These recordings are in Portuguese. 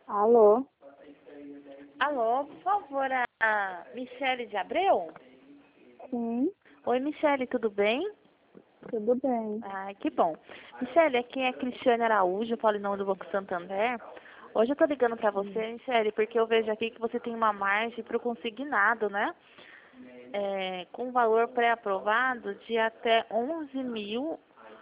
Alô? Alô, por favor, a Michele de Abreu? Sim, Oi, Michele, tudo bem? tudo bem. Ai, que bom. Michele, aqui é Cristiane Araújo, eu falo em nome do Banco Santander. Hoje eu tô ligando pra você, Michele, porque eu vejo aqui que você tem uma margem pro consignado, né? Com valor pré-aprovado de até 11 mil,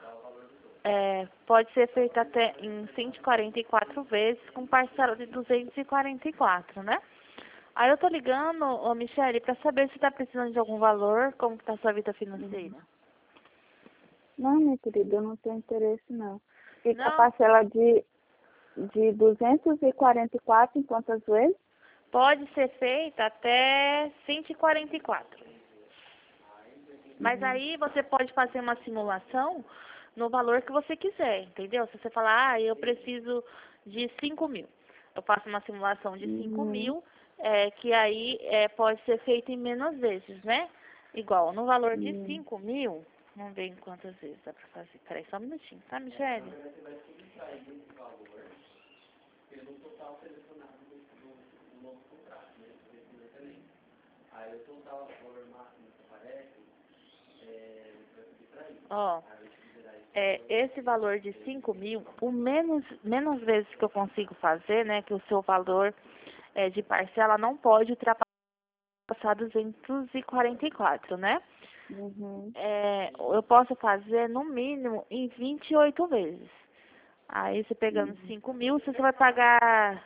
pode ser feito até em 144 vezes, com parcela de 244, né? Aí eu tô ligando, ô Michele, pra saber se tá precisando de algum valor, como que tá a sua vida financeira. Não, minha querida, eu não tenho interesse, não. Fica a Não, parcela de 244 em quantas vezes? pode ser feita até 144. Mas Uhum. aí você pode fazer uma simulação no valor que você quiser, entendeu? Se você falar, eu preciso de 5 mil. Eu faço uma simulação de 5 Uhum. mil, que aí pode ser feita em menos vezes, né? Igual, no valor de Uhum. 5 mil, vamos ver em quantas vezes dá pra fazer. Peraí, só um minutinho, tá, Michele? Ó, esse valor de 5 mil, o menos vezes que eu consigo fazer, né, que o seu valor de parcela não pode ultrapassar 244, né? Uhum. Eu posso fazer no mínimo em 28 vezes. Aí você pegando Uhum. 5 mil, você vai pagar,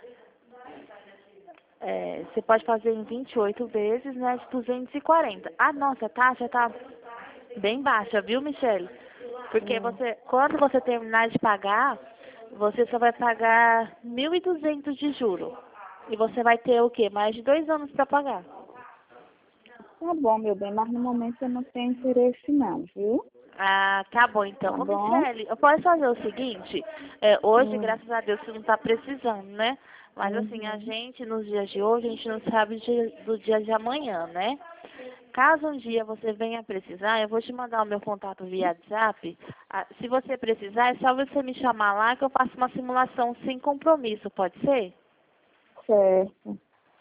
você pode fazer em 28 vezes, né, de 240. Ah, nossa, a taxa tá bem baixa, viu, Michele? Porque Uhum. quando você terminar de pagar, você só vai pagar 1.200 de juro. E você vai ter o quê? Mais de 2 anos para pagar. Tá bom, meu bem, mas no momento eu não tenho interesse, não, viu? Ah, tá bom Tá então. Ô, bom? Michele, eu posso fazer o seguinte? Hoje, Uhum. graças a Deus, você não tá precisando, né? Mas assim, a Uhum. gente, nos dias de hoje, a gente não sabe do dia de amanhã, né? Caso um dia você venha precisar, eu vou te mandar o meu contato via WhatsApp. Ah, se você precisar, é só você me chamar lá que eu faço uma simulação sem compromisso, pode ser? Certo.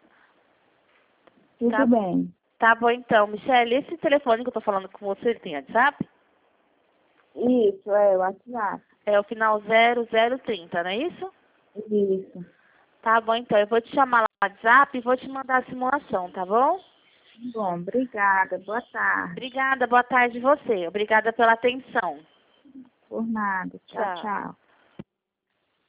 Tudo Tá, bem. tá bom então, Michele. Esse telefone que eu tô falando com você, ele tem WhatsApp? Isso, é o WhatsApp. É o final 0030, não é isso? Isso. Tá bom então, eu vou te chamar lá no WhatsApp e vou te mandar a simulação, tá bom? Bom, obrigada. Boa tarde. Obrigada, boa tarde você. Obrigada pela atenção. Por nada. Tchau, Tchau. tchau.